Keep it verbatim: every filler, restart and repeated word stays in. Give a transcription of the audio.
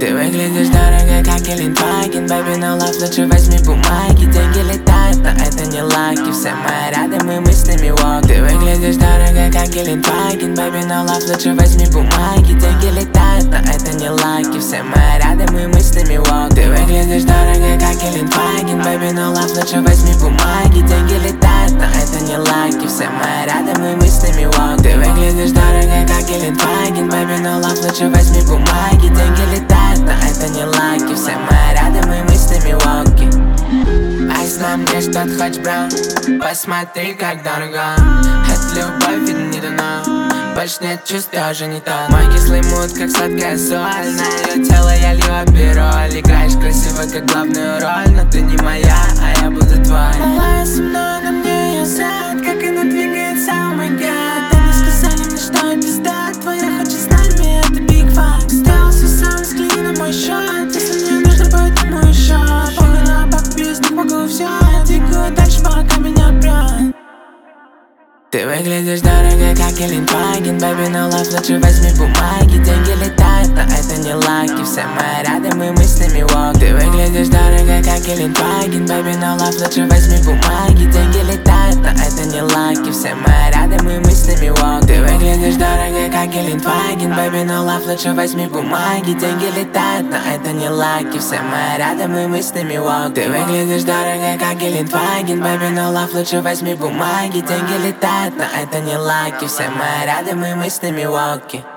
Ты выглядишь дорого, как Гелендваген, baby, no love, лучше возьми бумаги. Деньги летают, но это не лаки. Все мои рады, мы мыслями walk. Ты выглядишь дорого, как Гелендваген, baby, no love, лучше возьми бумаги. Деньги летают, но это не лаки. Все мои рады, мы мыслями walk. Ты выглядишь дорого, как Гелендваген, baby, no love, лучше возьми бумаги. Деньги летают, но это не лаки. Все мои рады, мы мыслями walk. Ты выглядишь дорого, как Гелендваген, baby, no love, лучше возьми бумаги. Деньги летают, но это не лаки. Все мои рады, мы мыслями walk. Айс на мне что-то хочешь, бро? Посмотри, как дорого. Это любовь, ведь не дано. Больше нет чувств, я уже не тот. Мой кислый мут, как сладкая соль. На ее тело я лью апероль. Играешь красиво, как главную роль. Но ты не моя, а я буду твой. Малая со мной, на мне ее зад. Как она двигается, о май гад. Они сказали мне, что я пизда. Твоя хочет с нами, это big fuck. Сделал все сам, взгляни на мой счет. Если мне нужно будет, мой еще. Похуй на баб, без них могу все. Я двигаю дальше, пока меня прет. Ты выглядишь дорого, как Гелендваген, baby, no love, лучше возьми бумаги. Деньги летают, но это не лаки. Все мои рады, мы мыслями walk. Ты выглядишь дорого, как Гелендваген, baby, no love, лучше возьми бумаги. Деньги летают, но это не лаки. Все мои рады, мы мыслями walk. Ты выглядишь дорого, как Гелендваген, baby, no love, лучше возьми бумаги. Деньги летают, но это не лаки. Все мои рады, мы мыслями walk. Ты выглядишь дорого, как Гелендваген, baby, no love, лучше возьми бумаги. Деньги летают, но это не лаки. Все мои рады, мы мыслями walk.